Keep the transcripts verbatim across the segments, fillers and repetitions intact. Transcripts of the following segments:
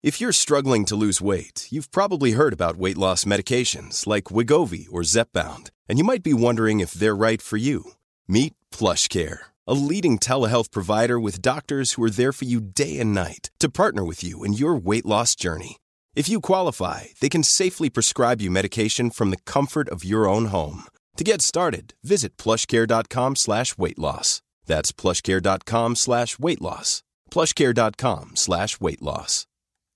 If you're struggling to lose weight, you've probably heard about weight loss medications like Wegovy or Zepbound, and you might be wondering if they're right for you. Meet PlushCare, a leading telehealth provider with doctors who are there for you day and night to partner with you in your weight loss journey. If you qualify, they can safely prescribe you medication from the comfort of your own home. To get started, visit plushcare.com slash weight loss. That's plushcare.com slash weight loss. plushcare.com slash weight loss.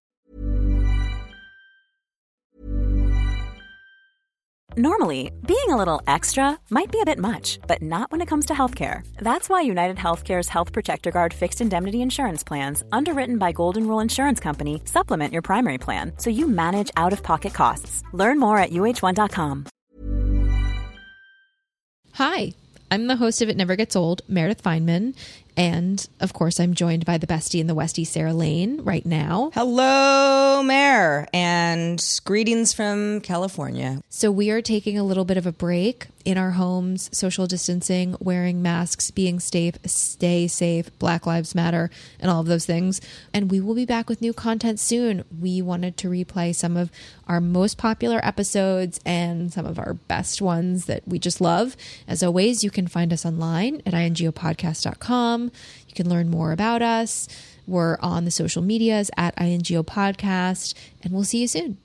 Normally, being a little extra might be a bit much, but not when it comes to healthcare. That's why United Healthcare's Health Protector Guard fixed indemnity insurance plans, underwritten by Golden Rule Insurance Company, supplement your primary plan so you manage out-of-pocket costs. Learn more at U H one dot com. Hi, I'm the host of It Never Gets Old, Meredith Fineman. And, of course, I'm joined by the bestie in the Westie, Sarah Lane, right now. Hello, Mare, and greetings from California. So we are taking a little bit of a break in our homes, social distancing, wearing masks, being safe, stay safe, Black Lives Matter, and all of those things. And we will be back with new content soon. We wanted to replay some of our most popular episodes and some of our best ones that we just love. As always, you can find us online at i n g o podcast dot com. You can learn more about us. We're on the social medias at I N G O Podcast, and we'll see you soon.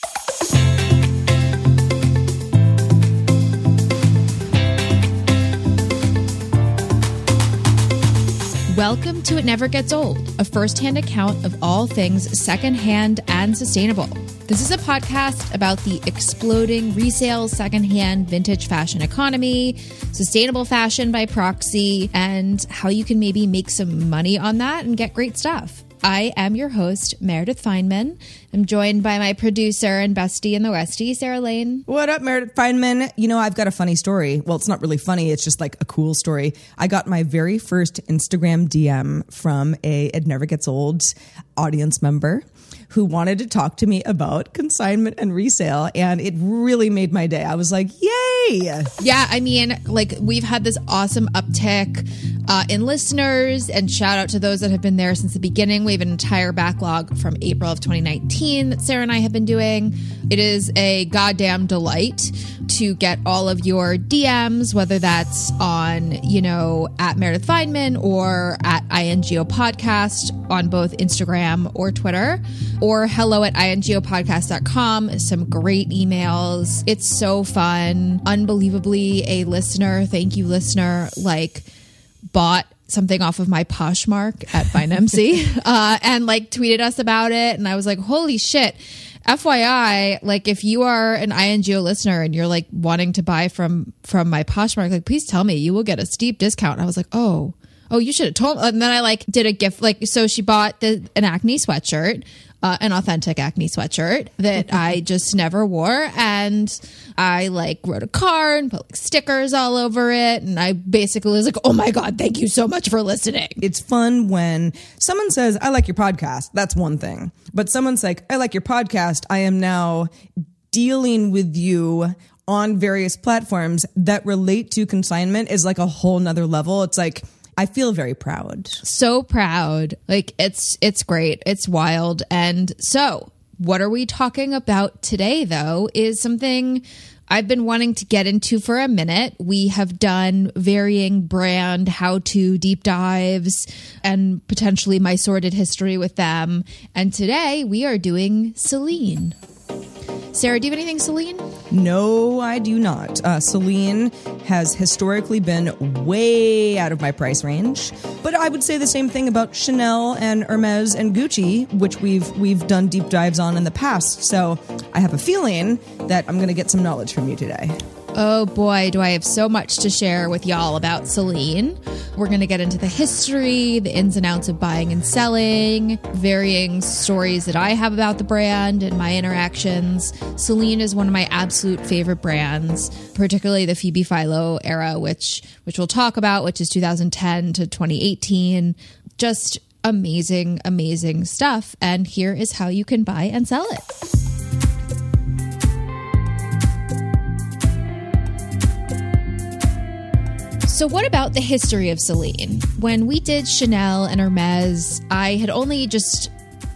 Welcome to It Never Gets Old, a first-hand account of all things secondhand and sustainable. This is a podcast about the exploding resale, secondhand, vintage fashion economy, sustainable fashion by proxy, and how you can maybe make some money on that and get great stuff. I am your host, Meredith Fineman. I'm joined by my producer and bestie in the Westie, Sarah Lane. What up, Meredith Fineman? You know, I've got a funny story. Well, it's not really funny. It's just like a cool story. I got my very first Instagram D M from a It Never Gets Old audience member who wanted to talk to me about consignment and resale. And it really made my day. I was like, yay. Yeah, I mean, like we've had this awesome uptick uh, in listeners, and shout out to those that have been there since the beginning. We have an entire backlog from April of twenty nineteen that Sarah and I have been doing. It is a goddamn delight to get all of your D Ms, whether that's on, you know, at Meredith Fineman or at I N G O Podcast on both Instagram or Twitter, or hello at I N G O podcast dot com. Some great emails. It's so fun. Unbelievably, a listener, thank you listener, like bought something off of my Poshmark at FineMC uh, and like tweeted us about it. And I was like, holy shit. F Y I, like if you are an I N G O listener and you're like wanting to buy from from my Poshmark, like please tell me, you will get a steep discount. And I was like, oh, oh, you should have told me. And then I like did a gift, like, so she bought the, an Acne sweatshirt, uh, an authentic Acne sweatshirt that I just never wore. And I like wrote a card and put like stickers all over it. And I basically was like, oh my God, thank you so much for listening. It's fun when someone says, I like your podcast. That's one thing. But someone's like, I like your podcast. I am now dealing with you on various platforms that relate to consignment is like a whole nother level. It's like, I feel very proud. So proud. Like it's, it's great. It's wild. And so what are we talking about today though is something I've been wanting to get into for a minute. We have done varying brand how-to deep dives and potentially my sordid history with them. And today we are doing Celine. Sarah, do you have anything Celine? No, I do not. Uh, Celine has historically been way out of my price range, but I would say the same thing about Chanel and Hermes and Gucci, which we've we've done deep dives on in the past. So I have a feeling that I'm going to get some knowledge from you today. Oh boy, do I have so much to share with y'all about Celine. We're going to get into the history, the ins and outs of buying and selling, varying stories that I have about the brand and my interactions. Celine is one of my absolute favorite brands, particularly the Phoebe Philo era, which which we'll talk about, which is two thousand ten to twenty eighteen. Just amazing, amazing stuff. And here is how you can buy and sell it. So what about the history of Celine? When we did Chanel and Hermes, I had only just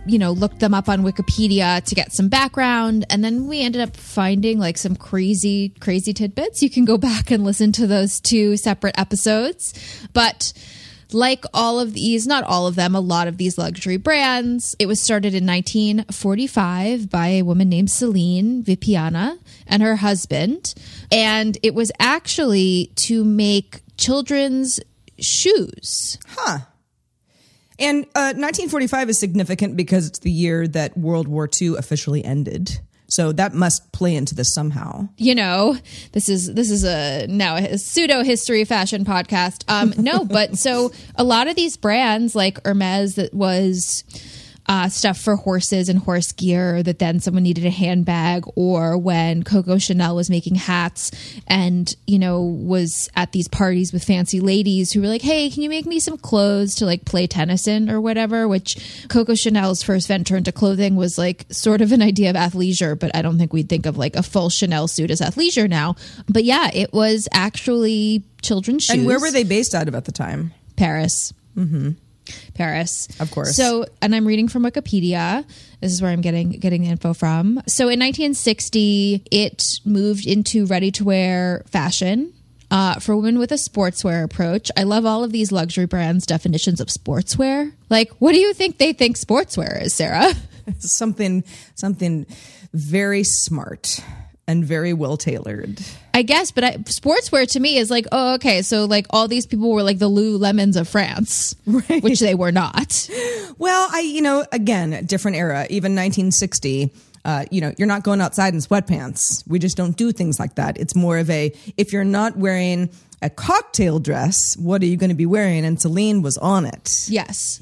you know, looked them up on Wikipedia to get some background. And then we ended up finding like some crazy, crazy tidbits. You can go back and listen to those two separate episodes. But like all of these, not all of them, a lot of these luxury brands, it was started in nineteen forty-five by a woman named Celine Vipiana and her husband. And it was actually to make children's shoes. Huh. And uh, nineteen forty-five is significant because it's the year that World War Two officially ended. So that must play into this somehow. You know, this is this is a now a pseudo history fashion podcast. Um, no, but so a lot of these brands like Hermes, that was uh, stuff for horses and horse gear that then someone needed a handbag, or when Coco Chanel was making hats and, you know, was at these parties with fancy ladies who were like, hey, can you make me some clothes to like play tennis in or whatever, which Coco Chanel's first venture into clothing was like sort of an idea of athleisure, but I don't think we'd think of like a full Chanel suit as athleisure now. But yeah, it was actually children's shoes. And where were they based out of at the time? Paris. Mm-hmm. Paris. Of course. So, and I'm reading from Wikipedia. This is where I'm getting getting the info from. So in nineteen sixty, it moved into ready-to-wear fashion uh, for women with a sportswear approach. I love all of these luxury brands' definitions of sportswear. Like, what do you think they think sportswear is, Sarah? something, something very smart and very well tailored. I guess, but I, sportswear to me is like, oh, okay, so like all these people were like the Lululemons of France, right. Which they were not. Well, I, you know, again, different era, even nineteen sixty, uh, you know, you're not going outside in sweatpants. We just don't do things like that. It's more of a, if you're not wearing a cocktail dress, what are you going to be wearing? And Celine was on it. Yes.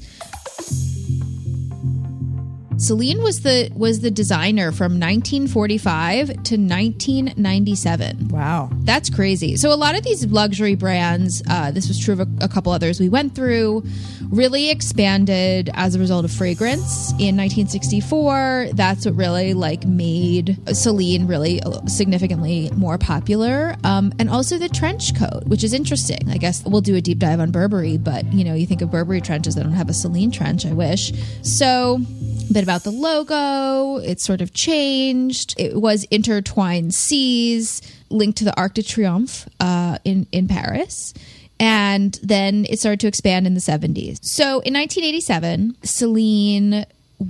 Celine was the was the designer from nineteen forty-five to nineteen ninety-seven. Wow. That's crazy. So a lot of these luxury brands, uh, this was true of a, a couple others we went through, really expanded as a result of fragrance. In nineteen sixty-four, that's what really like made Celine really significantly more popular. Um, and also the trench coat, which is interesting. I guess we'll do a deep dive on Burberry, but you know, you think of Burberry trenches, they don't have a Celine trench, I wish. So a bit about the logo. It sort of changed. It was intertwined C's linked to the Arc de Triomphe uh, in, in Paris. And then it started to expand in the seventies. So in nineteen eighty-seven, Celine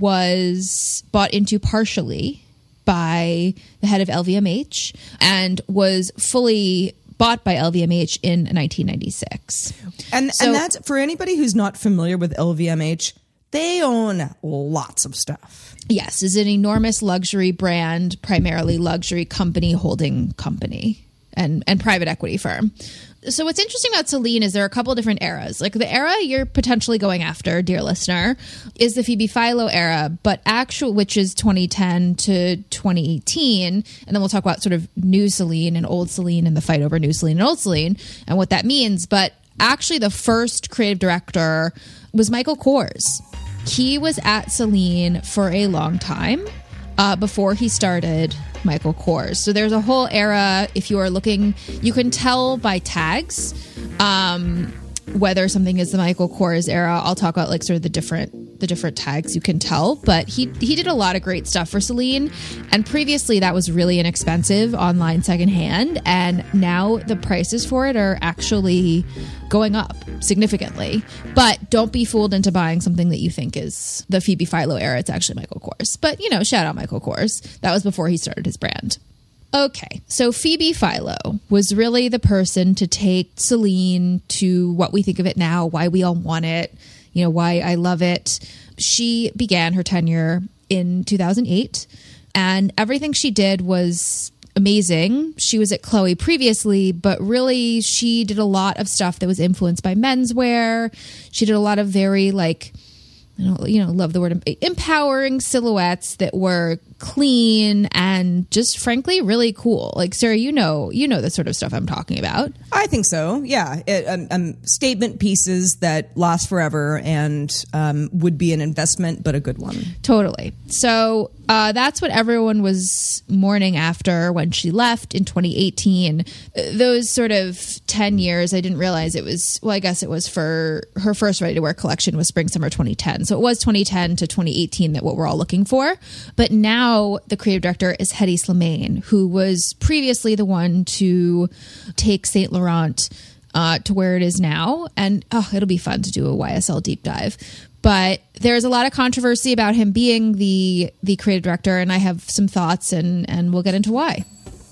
was bought into partially by the head of L V M H and was fully bought by L V M H in nineteen ninety-six. And, so, and that's, for anybody who's not familiar with L V M H, they own lots of stuff. Yes, is an enormous luxury brand, primarily luxury company holding company and, and private equity firm. So what's interesting about Celine is there are a couple different eras. Like the era you're potentially going after, dear listener, is the Phoebe Philo era, but actual, which is twenty ten to twenty eighteen. And then we'll talk about sort of new Celine and old Celine and the fight over new Celine and old Celine and what that means. But actually the first creative director was Michael Kors. He was at Celine for a long time uh, before he started Michael Kors. So there's a whole era. If you are looking, you can tell by tags um, whether something is the Michael Kors era. I'll talk about like sort of the different the different tags you can tell. But he he did a lot of great stuff for Celine. And previously that was really inexpensive online secondhand. And now the prices for it are actually going up significantly. But don't be fooled into buying something that you think is the Phoebe Philo era. It's actually Michael Kors. But, you know, shout out Michael Kors. That was before he started his brand. Okay, so Phoebe Philo was really the person to take Celine to what we think of it now, why we all want it, you know, why I love it. She began her tenure in two thousand eight, and everything she did was amazing. She was at Chloe previously, but really she did a lot of stuff that was influenced by menswear. She did a lot of very like, I don't, you know, love the word empowering silhouettes that were clean and just frankly really cool. Like, Sarah, you know, you know the sort of stuff I'm talking about. I think so. Yeah. It, um, um, statement pieces that last forever and um, would be an investment, but a good one. Totally. So uh, that's what everyone was mourning after when she left in twenty eighteen. Those sort of ten years, I didn't realize it was, well, I guess it was for her first ready-to-wear collection was spring, summer twenty ten. So it was twenty ten to twenty eighteen that what we're all looking for. But now the creative director is Hedi Slimane, who was previously the one to take Saint Laurent uh, to where it is now. And oh, it'll be fun to do a Y S L deep dive. But there's a lot of controversy about him being the the creative director, and I have some thoughts, and, and we'll get into why.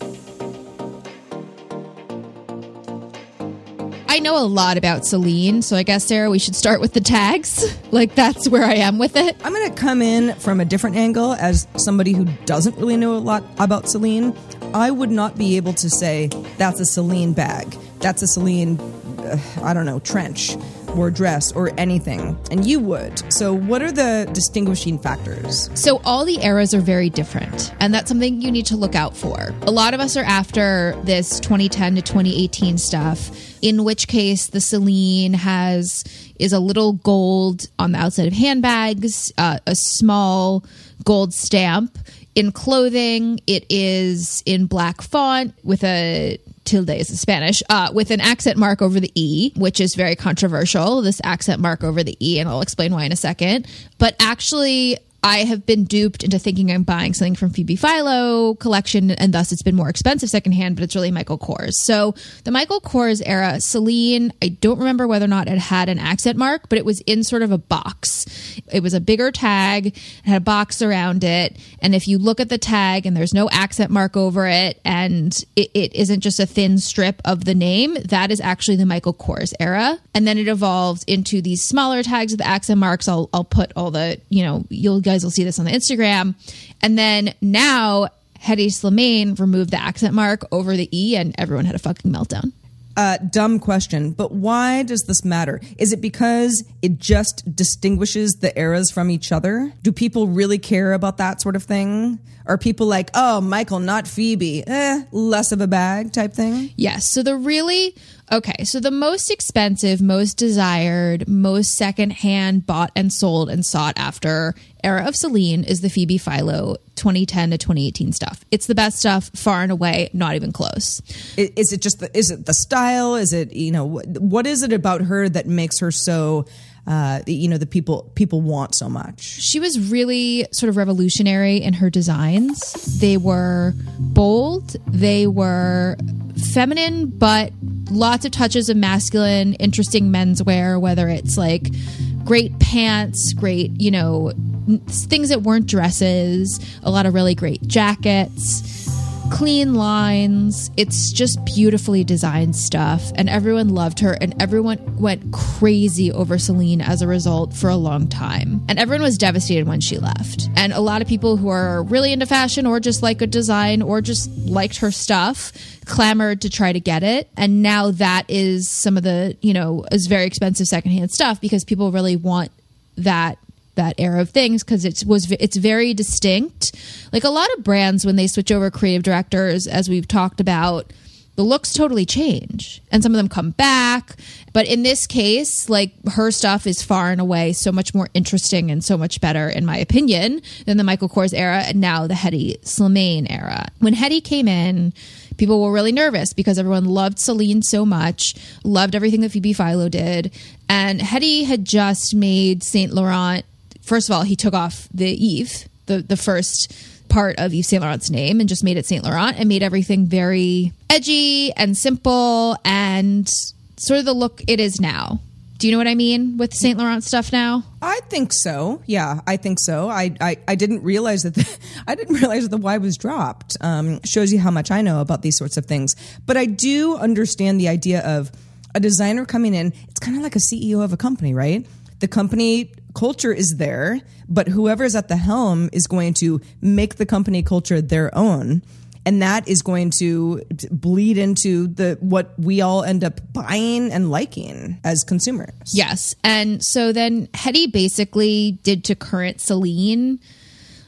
I know a lot about Celine, so I guess, Sarah, we should start with the tags. Like, that's where I am with it. I'm going to come in from a different angle as somebody who doesn't really know a lot about Celine. I would not be able to say, that's a Celine bag. That's a Celine, uh, I don't know, trench or dress or anything. And you would. So what are the distinguishing factors? So all the eras are very different. And that's something you need to look out for. A lot of us are after this twenty ten to twenty eighteen stuff, in which case the Celine has is a little gold on the outside of handbags, uh, a small gold stamp. In clothing, it is in black font with a tilde is in Spanish, uh, with an accent mark over the E, which is very controversial, this accent mark over the E, and I'll explain why in a second. But actually, I have been duped into thinking I'm buying something from Phoebe Philo collection, and thus it's been more expensive secondhand, but it's really Michael Kors. So the Michael Kors era, Celine, I don't remember whether or not it had an accent mark, but it was in sort of a box. It was a bigger tag, it had a box around it, and if you look at the tag and there's no accent mark over it, and it, it isn't just a thin strip of the name, that is actually the Michael Kors era. And then it evolved into these smaller tags with the accent marks. I'll, I'll put all the, you know, you'll guys will see this on the Instagram. And then now Hedi Slimane removed the accent mark over the E, and everyone had a fucking meltdown. Uh, dumb question, but why does this matter? Is it because it just distinguishes the eras from each other? Do people really care about that sort of thing? Are people like, oh, Michael, not Phoebe, eh, less of a bag type thing? Yes. So the really, okay, so the most expensive, most desired, most secondhand bought and sold and sought after era of Celine is the Phoebe Philo twenty ten to twenty eighteen stuff. It's the best stuff, far and away, not even close. Is it just the, is it the style? Is it, you know, what is it about her that makes her so, uh, you know, the people people want so much? She was really sort of revolutionary in her designs. They were bold. They were feminine, but lots of touches of masculine, interesting menswear, whether it's like great pants, great, you know, things that weren't dresses, a lot of really great jackets, clean lines. It's just beautifully designed stuff, and everyone loved her, and everyone went crazy over Celine as a result for a long time. And everyone was devastated when she left. And a lot of people who are really into fashion or just like good design or just liked her stuff clamored to try to get it. And now that is some of the, you know, is very expensive secondhand stuff because people really want that that era of things because it was it's very distinct. Like a lot of brands, when they switch over creative directors, as we've talked about, the looks totally change and some of them come back. But in this case, like her stuff is far and away so much more interesting and so much better, in my opinion, than the Michael Kors era and now the Hedi Slimane era. When Hedi came in, people were really nervous because everyone loved Celine so much, loved everything that Phoebe Philo did. And Hedi had just made Saint Laurent. First of all, he took off the Yves, the, the first part of Yves Saint Laurent's name, and just made it Saint Laurent and made everything very edgy and simple and sort of the look it is now. Do you know what I mean with Saint Laurent stuff now? I think so. Yeah, I think so. I I, I didn't realize that the, I didn't realize that the Y was dropped. Um, shows you how much I know about these sorts of things. But I do understand the idea of a designer coming in. It's kind of like a C E O of a company, right? The company culture is there, but whoever's at the helm is going to make the company culture their own. And that is going to bleed into the what we all end up buying and liking as consumers. Yes. And so then Hedi basically did to current Celine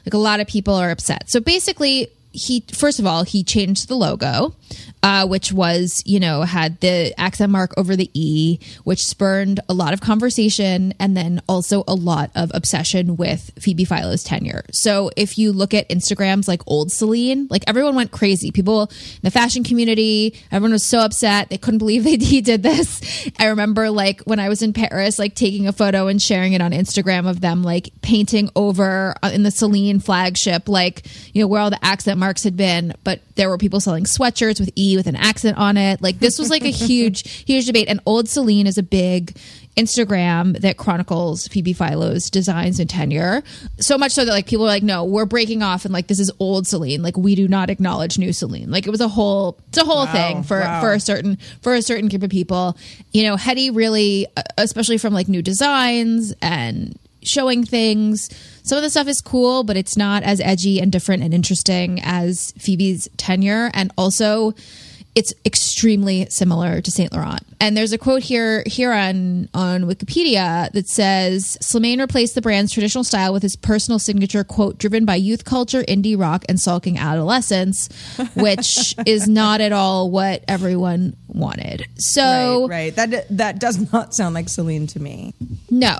Like a lot of people are upset. So basically, he first of all, he changed the logo, uh, which was, you know, had the accent mark over the E, which spurned a lot of conversation and then also a lot of obsession with Phoebe Philo's tenure. So if you look at Instagrams like old Celine, like everyone went crazy. People in the fashion community, everyone was so upset. They couldn't believe that he did this. I remember like when I was in Paris, like taking a photo and sharing it on Instagram of them like painting over in the Celine flagship, like, you know, where all the accent marks had been, but there were people selling sweatshirts with E with an accent on it. Like this was like a huge, huge debate. And old Celine is a big Instagram that chronicles Phoebe Philo's designs and tenure. So much so that like people are like, no, we're breaking off and like this is old Celine. Like we do not acknowledge new Celine. Like it was a whole, it's a whole wow, thing for, wow. for a certain, for a certain group of people. You know, Hetty really, especially from like new designs and showing things, some of the stuff is cool, but it's not as edgy and different and interesting as Phoebe's tenure. And also it's extremely similar to Saint Laurent. And there's a quote here here on, on Wikipedia that says, Slimane replaced the brand's traditional style with his personal signature, quote, driven by youth culture, indie rock, and sulking adolescence, which is not at all what everyone wanted. So Right, right. That, that does not sound like Celine to me. No.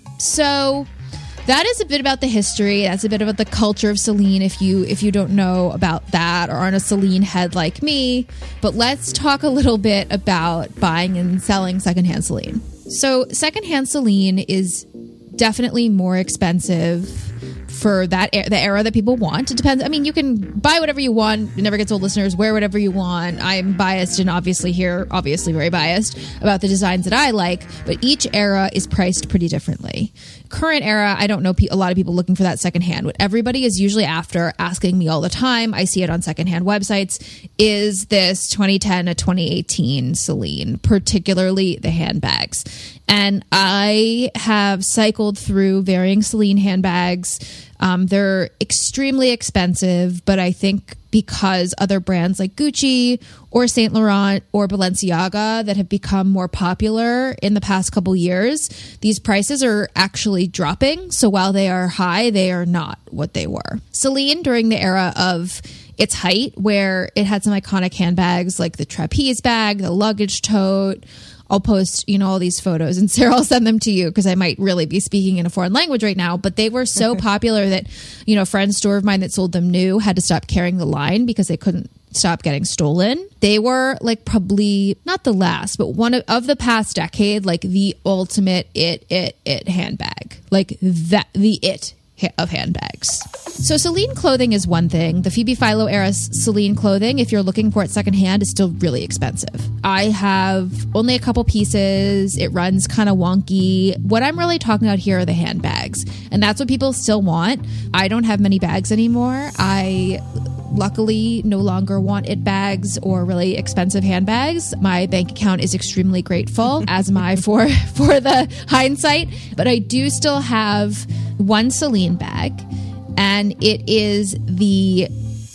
So that is a bit about the history. That's a bit about the culture of Celine if you if you don't know about that or aren't a Celine head like me. But let's talk a little bit about buying and selling secondhand Celine. So secondhand Celine is definitely more expensive for that the era that people want. It depends. I mean, you can buy whatever you want. It Never Gets Old listeners, wear whatever you want. I'm biased and obviously here, obviously very biased about the designs that I like, but each era is priced pretty differently. Current era, I don't know a lot of people looking for that secondhand. What everybody is usually after, asking me all the time, I see it on secondhand websites, is this twenty ten to twenty eighteen Celine, particularly the handbags. And I have cycled through varying Celine handbags. Um, they're extremely expensive, but I think because other brands like Gucci or Saint Laurent or Balenciaga that have become more popular in the past couple years, these prices are actually dropping. So while they are high, they are not what they were. Celine, during the era of its height, where it had some iconic handbags like the trapeze bag, the luggage tote, I'll post, you know, all these photos and Sarah, I'll send them to you because I might really be speaking in a foreign language right now. But they were so popular that, you know, a friend store of mine that sold them new had to stop carrying the line because they couldn't stop getting stolen. They were like probably not the last, but one of, of the past decade, like the ultimate it, it, it handbag, like that, the it of handbags. So Celine clothing is one thing. The Phoebe Philo era Celine clothing, if you're looking for it secondhand, is still really expensive. I have only a couple pieces. It runs kind of wonky. What I'm really talking about here are the handbags. And that's what people still want. I don't have many bags anymore. I luckily no longer want it bags or really expensive handbags. My bank account is extremely grateful, as am I for, for the hindsight. But I do still have one Celine bag, and it is the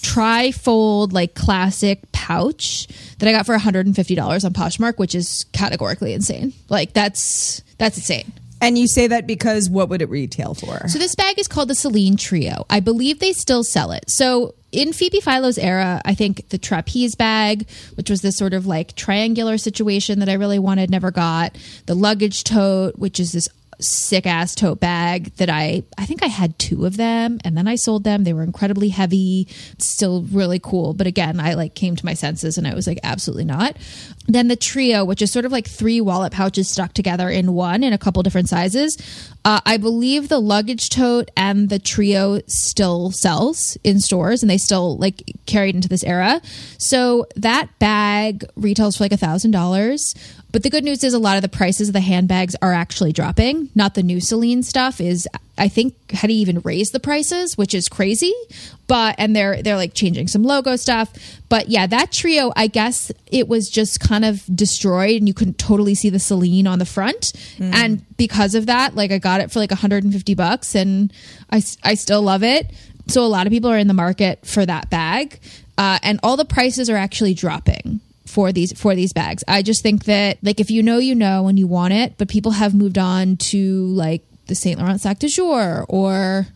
tri-fold like classic pouch that I got for one hundred fifty dollars on Poshmark, which is categorically insane. Like that's that's insane. And you say that because what would it retail for? So this bag is called the Celine Trio. I believe they still sell it. So in Phoebe Philo's era, I think the trapeze bag, which was this sort of like triangular situation that I really wanted, never got. The luggage tote, which is this sick ass tote bag that I, I think I had two of them and then I sold them. They were incredibly heavy, still really cool. But again, I like came to my senses and I was like, absolutely not. Then the Trio, which is sort of like three wallet pouches stuck together in one in a couple different sizes. Uh, I believe the luggage tote and the Trio still sells in stores and they still like carried into this era. So that bag retails for like a thousand dollars. But the good news is a lot of the prices of the handbags are actually dropping. Not the new Celine stuff is, I think, had he even raised the prices, which is crazy. But, and they're, they're like changing some logo stuff. But yeah, that Trio, I guess it was just kind of destroyed and you couldn't totally see the Celine on the front. Mm. And because of that, like I got it for like one hundred fifty bucks and I, I still love it. So a lot of people are in the market for that bag. Uh, and all the prices are actually dropping for these for these bags. I just think that like if you know you know and you want it, but people have moved on to like the Saint Laurent Sac de Jour or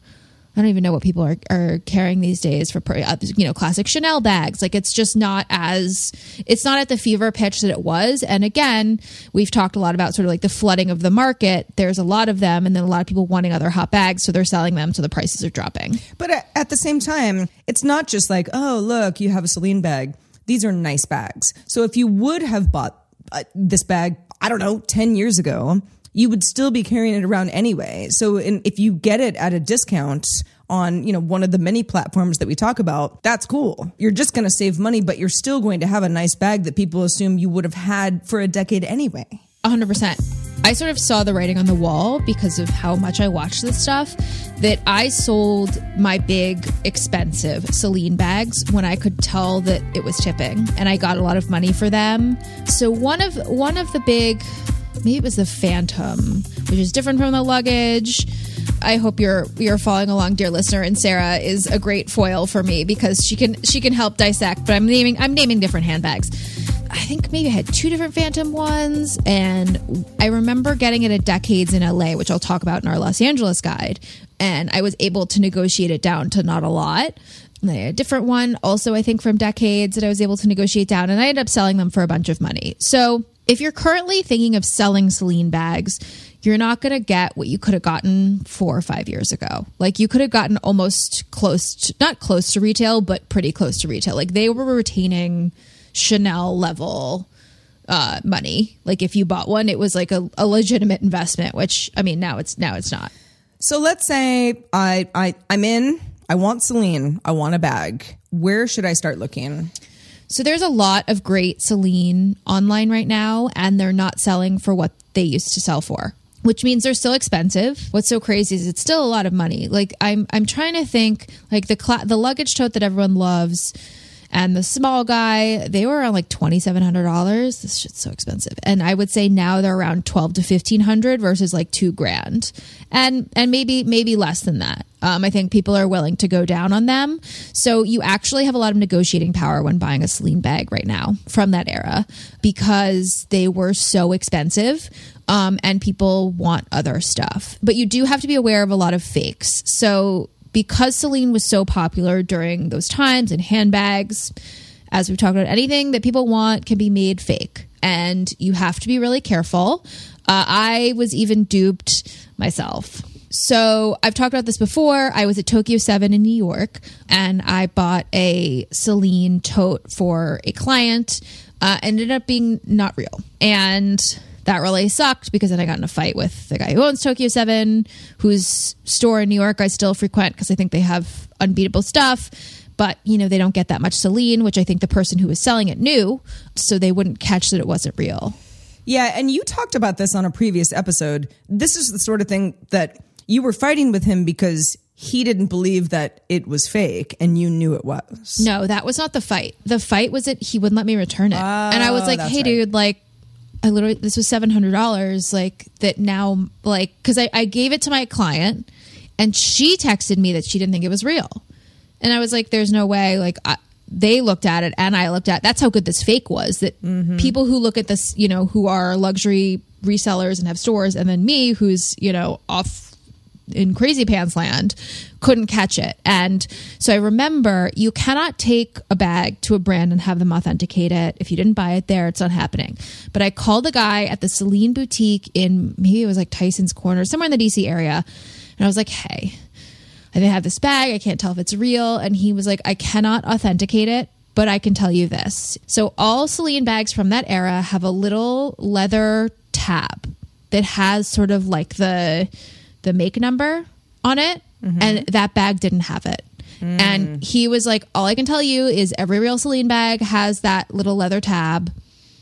I don't even know what people are, are carrying these days for, you know, classic Chanel bags. Like, it's just not as, it's not at the fever pitch that it was. And again, we've talked a lot about sort of like the flooding of the market. There's a lot of them, and then a lot of people wanting other hot bags, so they're selling them, so the prices are dropping. But at the same time, it's not just like, oh, look, you have a Celine bag. These are nice bags. So if you would have bought uh, this bag, I don't know, ten years ago, you would still be carrying it around anyway. So in, if you get it at a discount on, you know, one of the many platforms that we talk about, that's cool. You're just going to save money, but you're still going to have a nice bag that people assume you would have had for a decade anyway. one hundred percent. I sort of saw the writing on the wall because of how much I watch this stuff, that I sold my big, expensive Celine bags when I could tell that it was tipping, and I got a lot of money for them. So one of one of the big... maybe it was the Phantom, which is different from the luggage. I hope you're you're following along, dear listener, and Sarah is a great foil for me because she can she can help dissect. But I'm naming I'm naming different handbags. I think maybe I had two different Phantom ones, and I remember getting it at Decades in L A, which I'll talk about in our Los Angeles guide. And I was able to negotiate it down to not a lot. And I had a different one, also I think from Decades, that I was able to negotiate down, and I ended up selling them for a bunch of money. So if you're currently thinking of selling Celine bags, you're not going to get what you could have gotten four or five years ago. Like, you could have gotten almost close to, not close to retail, but pretty close to retail. Like, they were retaining Chanel level uh, money. Like, if you bought one, it was like a, a legitimate investment, which, I mean, now it's now it's not. So let's say I, I, I'm in, I want Celine, I want a bag. Where should I start looking? So there's a lot of great Celine online right now, and they're not selling for what they used to sell for, which means they're still expensive. What's so crazy is it's still a lot of money. Like, I'm I'm trying to think, like the cl- the luggage tote that everyone loves and the small guy, they were around like twenty-seven hundred dollars. This shit's so expensive. And I would say now they're around twelve to fifteen hundred versus like two grand. And and maybe maybe less than that. Um, I think people are willing to go down on them. So you actually have a lot of negotiating power when buying a Celine bag right now from that era, because they were so expensive, um, and people want other stuff. But you do have to be aware of a lot of fakes. So because Celine was so popular during those times, and handbags, as we've talked about, anything that people want can be made fake. And you have to be really careful. Uh, I was even duped myself. So I've talked about this before. I was at Tokyo seven in New York, and I bought a Celine tote for a client. Uh, ended up being not real. And that really sucked, because then I got in a fight with the guy who owns Tokyo seven, whose store in New York I still frequent because I think they have unbeatable stuff. But, you know, they don't get that much Celine, which I think the person who was selling it knew, so they wouldn't catch that it wasn't real. Yeah, and you talked about this on a previous episode. This is the sort of thing that you were fighting with him because he didn't believe that it was fake and you knew it was. No, that was not the fight. The fight was that he wouldn't let me return it. Oh, and I was like, hey, right. dude, like, I literally, this was seven hundred dollars, like, that now, like, because I, I gave it to my client, and she texted me that she didn't think it was real. And I was like, there's no way, like, I, they looked at it and I looked at it. That's how good this fake was, that mm-hmm. people who look at this, you know, who are luxury resellers and have stores, and then me, who's, you know, off in crazy pants land, couldn't catch it. And so I remember, you cannot take a bag to a brand and have them authenticate it. If you didn't buy it there, it's not happening. But I called the guy at the Celine boutique in, maybe it was like Tyson's Corner, somewhere in the D C area. And I was like, hey, I didn't have this bag. I can't tell if it's real. And he was like, I cannot authenticate it, but I can tell you this. So all Celine bags from that era have a little leather tab that has sort of like the the make number on it. Mm-hmm. And that bag didn't have it. Mm. And he was like, all I can tell you is every real Celine bag has that little leather tab.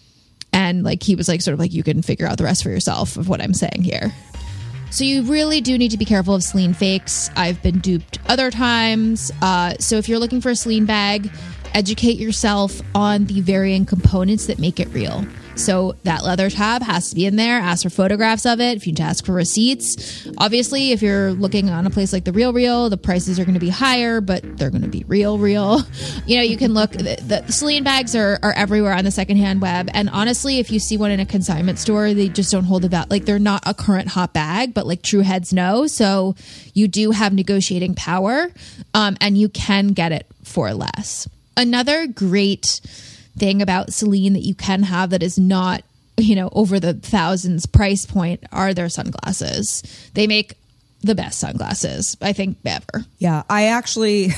And like, he was like, sort of like, you can figure out the rest for yourself of what I'm saying here. So you really do need to be careful of Celine fakes. I've been duped other times. Uh, so if you're looking for a Celine bag, educate yourself on the varying components that make it real. So that leather tab has to be in there. Ask for photographs of it. If you need to ask for receipts. Obviously, if you're looking on a place like the Real Real, the prices are going to be higher, but they're going to be real, real. You know, you can look, the, the Celine bags are, are everywhere on the secondhand web. And honestly, if you see one in a consignment store, they just don't hold about, like they're not a current hot bag, but like true heads know. So you do have negotiating power, um, and you can get it for less. Another great thing about Celine that you can have that is not, you know, over the thousands price point are their sunglasses. They make the best sunglasses, I think, ever. Yeah, I actually,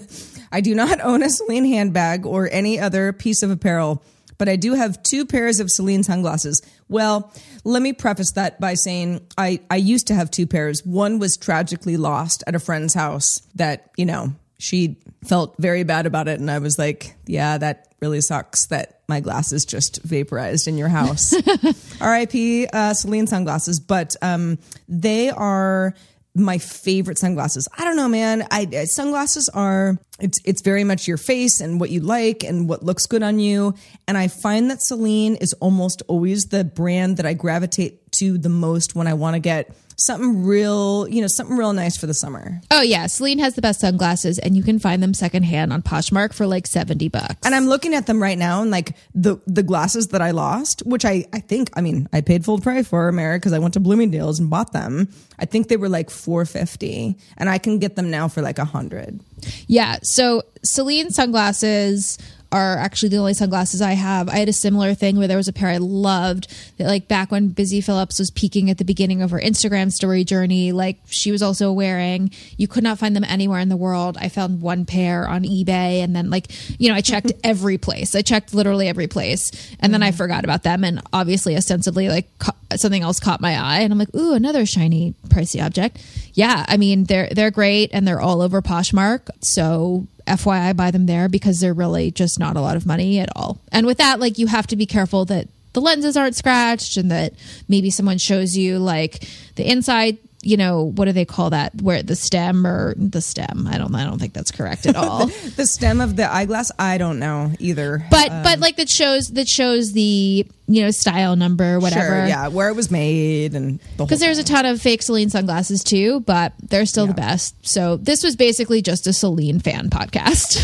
I do not own a Celine handbag or any other piece of apparel, but I do have two pairs of Celine sunglasses. Well, let me preface that by saying I, I used to have two pairs. One was tragically lost at a friend's house that, you know, she felt very bad about it. And I was like, yeah, that really sucks that my glasses just vaporized in your house. R I P uh, Celine sunglasses. But um, they are my favorite sunglasses. I don't know, man. I sunglasses are, it's it's very much your face and what you like and what looks good on you. And I find that Celine is almost always the brand that I gravitate to the most when I want to get something real, you know, something real nice for the summer. Oh yeah, Celine has the best sunglasses, and you can find them secondhand on Poshmark for like seventy bucks. And I'm looking at them right now, and like the the glasses that I lost, which I I think, I mean, I paid full price for Mary because I went to Bloomingdale's and bought them. I think they were like four fifty, and I can get them now for like a hundred. Yeah, so Celine sunglasses are actually the only sunglasses I have. I had a similar thing where there was a pair I loved that, like, back when Busy Phillips was peaking at the beginning of her Instagram story journey, like she was also wearing. You could not find them anywhere in the world. I found one pair on eBay, and then, like, you know, I checked every place. I checked literally every place, and then I forgot about them. And obviously, ostensibly, like, ca- something else caught my eye, and I'm like, ooh, another shiny, pricey object. Yeah, I mean, they're they're great, and they're all over Poshmark. So F Y I, buy them there because they're really just not a lot of money at all. And with that, like, you have to be careful that the lenses aren't scratched and that maybe someone shows you like the inside, you know, what do they call that? Where the stem or the stem? I don't I don't think that's correct at all. the, the stem of the eyeglass? I don't know either. But um, but like that shows that shows the, you know, style number, whatever. Sure, yeah, where it was made and the whole because there's thing. a ton of fake Celine sunglasses too, but they're still Yeah. the best. So this was basically just a Celine fan podcast.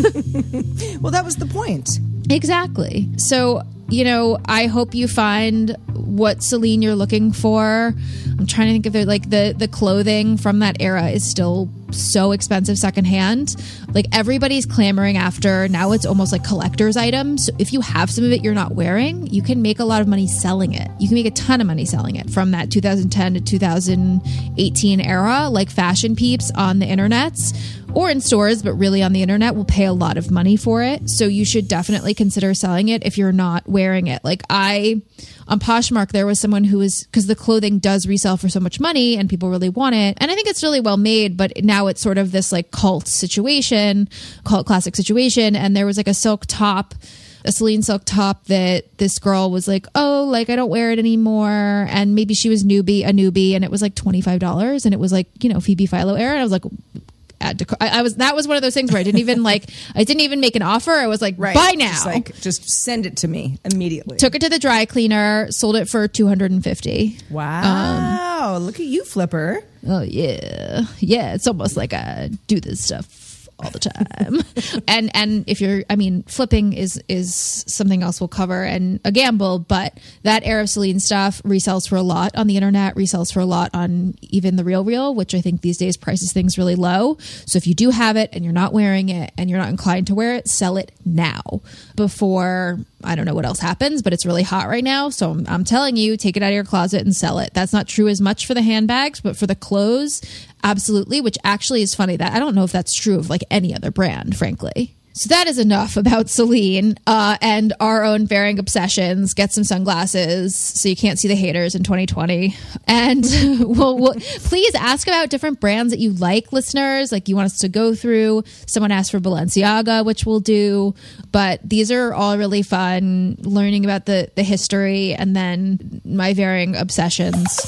Well, that was the point. Exactly. So, you know, I hope you find what Celine you're looking for. I'm trying to think of the, like the, the clothing from that era is still so expensive secondhand. Like everybody's clamoring after, now it's almost like collector's items. So if you have some of it you're not wearing, you can make a lot of money selling it. You can make a ton of money selling it from that two thousand ten to two thousand eighteen era, like Fashion Peeps on the internets or in stores, but really on the internet will pay a lot of money for it. So you should definitely consider selling it if you're not wearing it. Like I, on Poshmark, there was someone who was, because the clothing does resell for so much money and people really want it. And I think it's really well made, but now it's sort of this like cult situation, cult classic situation. And there was like a silk top, a Celine silk top that this girl was like, oh, like I don't wear it anymore. And maybe she was newbie, a newbie, and it was like twenty-five dollars. And it was like, you know, Phoebe Philo era. And I was like, add to, I, I was, that was one of those things where I didn't even like, I didn't even make an offer. I was like, Right. buy now. Just like, just send it to me immediately. Took it to the dry cleaner, sold it for two hundred fifty. Wow. Um, Look at you, Flipper. Oh yeah. Yeah. It's almost like I do this stuff all the time. and, and if you're, I mean, flipping is, is something else we'll cover and a gamble, but that era of Celine stuff resells for a lot on the internet, resells for a lot on even the Real Real, which I think these days prices things really low. So if you do have it and you're not wearing it and you're not inclined to wear it, sell it now before, I don't know what else happens, but it's really hot right now. So I'm, I'm telling you, take it out of your closet and sell it. That's not true as much for the handbags, but for the clothes, absolutely, which actually is funny that I don't know if that's true of like any other brand, frankly. So that is enough about Celine uh, and our own varying obsessions. Get some sunglasses so you can't see the haters in twenty twenty. And we'll, we'll, please ask about different brands that you like, listeners. Like you want us to go through. Someone asked for Balenciaga, which we'll do. But these are all really fun, learning about the, the history and then my varying obsessions.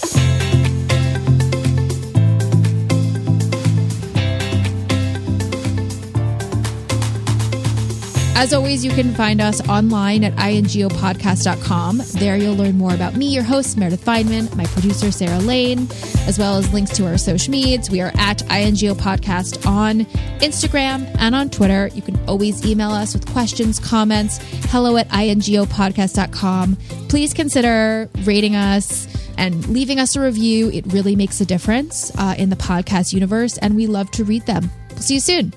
As always, you can find us online at i n g o podcast dot com. There you'll learn more about me, your host, Meredith Feynman, my producer, Sarah Lane, as well as links to our social medias. We are at I N G O Podcast on Instagram and on Twitter. You can always email us with questions, comments, hello at i n g o podcast dot com. Please consider rating us and leaving us a review. It really makes a difference uh, in the podcast universe, and we love to read them. We'll see you soon.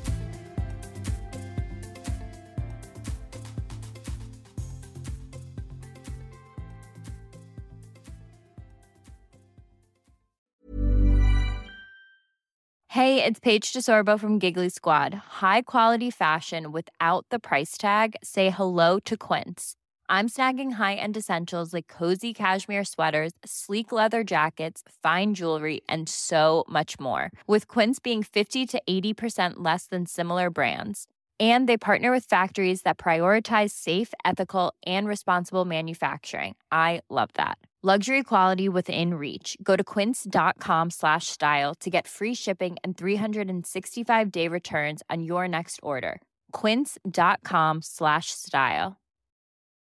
Hey, it's Paige DeSorbo from Giggly Squad. High quality fashion without the price tag. Say hello to Quince. I'm snagging high-end essentials like cozy cashmere sweaters, sleek leather jackets, fine jewelry, and so much more. With Quince being fifty to eighty percent less than similar brands. And they partner with factories that prioritize safe, ethical, and responsible manufacturing. I love that. Luxury quality within reach. Go to quince.com slash style to get free shipping and three sixty-five day returns on your next order. Quince.com slash style.